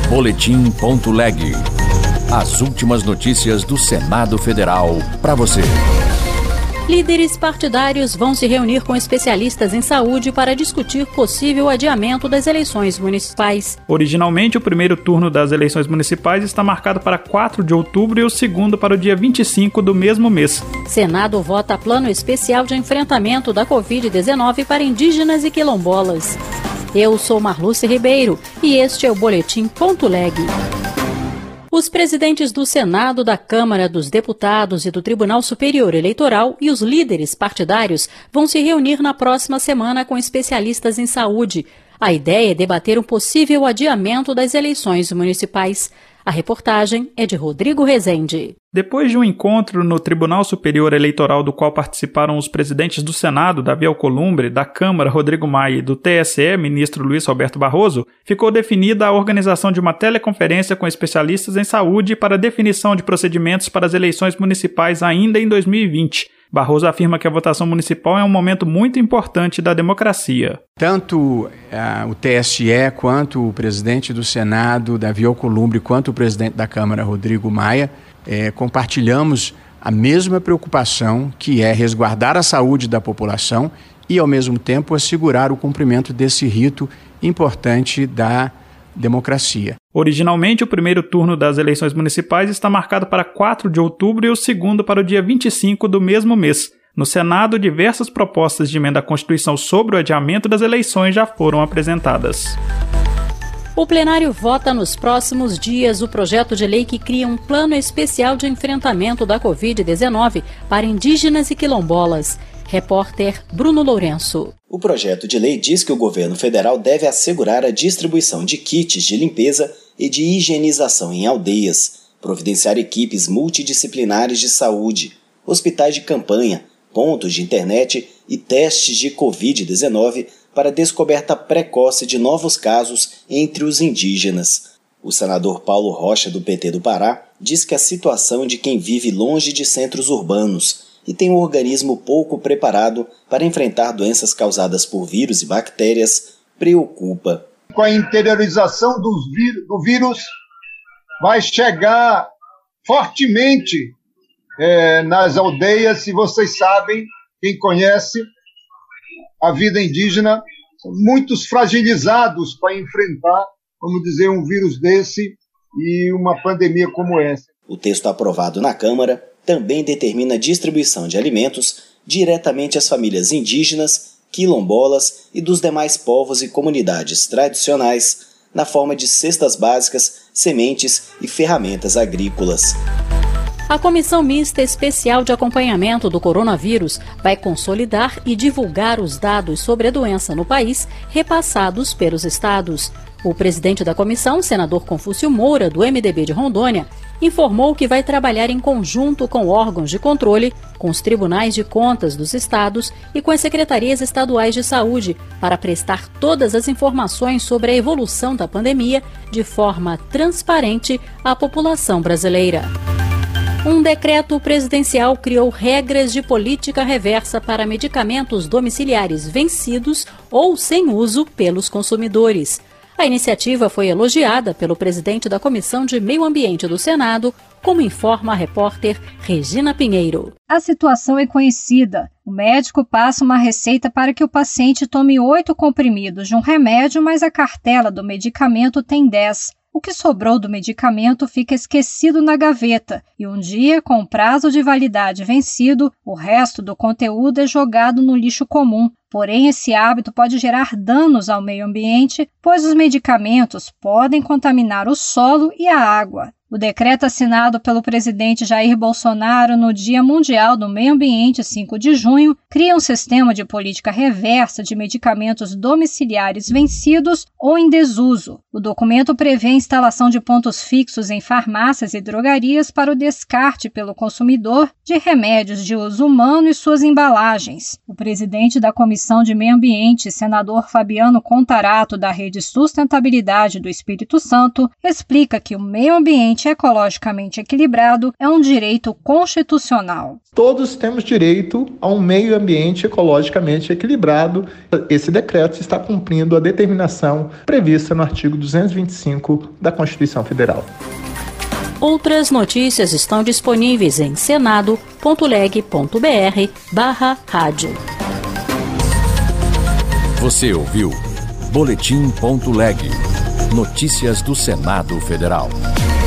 Boletim.leg. As últimas notícias do Senado Federal para você. Líderes partidários vão se reunir com especialistas em saúde para discutir possível adiamento das eleições municipais. Originalmente, o primeiro turno das eleições municipais está marcado para 4 de outubro e o segundo para o dia 25 do mesmo mês. Senado vota plano especial de enfrentamento da Covid-19 para indígenas e quilombolas. Eu sou Marluce Ribeiro e este é o Boletim.leg. Os presidentes do Senado, da Câmara dos Deputados e do Tribunal Superior Eleitoral e os líderes partidários vão se reunir na próxima semana com especialistas em saúde. A ideia é debater um possível adiamento das eleições municipais. A reportagem é de Rodrigo Rezende. Depois de um encontro no Tribunal Superior Eleitoral do qual participaram os presidentes do Senado, Davi Alcolumbre, da Câmara, Rodrigo Maia, e do TSE, ministro Luiz Roberto Barroso, ficou definida a organização de uma teleconferência com especialistas em saúde para definição de procedimentos para as eleições municipais ainda em 2020. Barroso afirma que a votação municipal é um momento muito importante da democracia. Tanto o TSE quanto o presidente do Senado, Davi Alcolumbre, quanto o presidente da Câmara, Rodrigo Maia, compartilhamos a mesma preocupação, que é resguardar a saúde da população e, ao mesmo tempo, assegurar o cumprimento desse rito importante da democracia. Originalmente, o primeiro turno das eleições municipais está marcado para 4 de outubro e o segundo para o dia 25 do mesmo mês. No Senado, diversas propostas de emenda à Constituição sobre o adiamento das eleições já foram apresentadas. O plenário vota nos próximos dias o projeto de lei que cria um plano especial de enfrentamento da Covid-19 para indígenas e quilombolas. Repórter Bruno Lourenço. O projeto de lei diz que o governo federal deve assegurar a distribuição de kits de limpeza e de higienização em aldeias, providenciar equipes multidisciplinares de saúde, hospitais de campanha, pontos de internet e testes de Covid-19 para descoberta precoce de novos casos entre os indígenas. O senador Paulo Rocha, do PT do Pará, diz que a situação de quem vive longe de centros urbanos e tem um organismo pouco preparado para enfrentar doenças causadas por vírus e bactérias preocupa. Com a interiorização do vírus, vai chegar fortemente nas aldeias, e vocês sabem, quem conhece a vida indígena, são muitos fragilizados para enfrentar, vamos dizer, um vírus desse e uma pandemia como essa. O texto aprovado na Câmara também determina a distribuição de alimentos diretamente às famílias indígenas, quilombolas e dos demais povos e comunidades tradicionais, na forma de cestas básicas, sementes e ferramentas agrícolas. A Comissão Mista Especial de Acompanhamento do Coronavírus vai consolidar e divulgar os dados sobre a doença no país repassados pelos estados. O presidente da comissão, senador Confúcio Moura, do MDB de Rondônia, informou que vai trabalhar em conjunto com órgãos de controle, com os tribunais de contas dos estados e com as secretarias estaduais de saúde para prestar todas as informações sobre a evolução da pandemia de forma transparente à população brasileira. Um decreto presidencial criou regras de política reversa para medicamentos domiciliares vencidos ou sem uso pelos consumidores. A iniciativa foi elogiada pelo presidente da Comissão de Meio Ambiente do Senado, como informa a repórter Regina Pinheiro. A situação é conhecida. O médico passa uma receita para que o paciente tome 8 comprimidos de um remédio, mas a cartela do medicamento tem 10. O que sobrou do medicamento fica esquecido na gaveta e um dia, com o prazo de validade vencido, o resto do conteúdo é jogado no lixo comum. Porém, esse hábito pode gerar danos ao meio ambiente, pois os medicamentos podem contaminar o solo e a água. O decreto assinado pelo presidente Jair Bolsonaro no Dia Mundial do Meio Ambiente, 5 de junho, cria um sistema de política reversa de medicamentos domiciliares vencidos ou em desuso. O documento prevê a instalação de pontos fixos em farmácias e drogarias para o descarte pelo consumidor de remédios de uso humano e suas embalagens. O presidente da Comissão de Meio Ambiente, senador Fabiano Contarato, da Rede Sustentabilidade do Espírito Santo, explica que o meio ambiente ambiente ecologicamente equilibrado é um direito constitucional. Todos temos direito a um meio ambiente ecologicamente equilibrado. Esse decreto está cumprindo a determinação prevista no artigo 225 da Constituição Federal. Outras notícias estão disponíveis em senado.leg.br/rádio. Você ouviu Boletim.leg. Notícias do Senado Federal.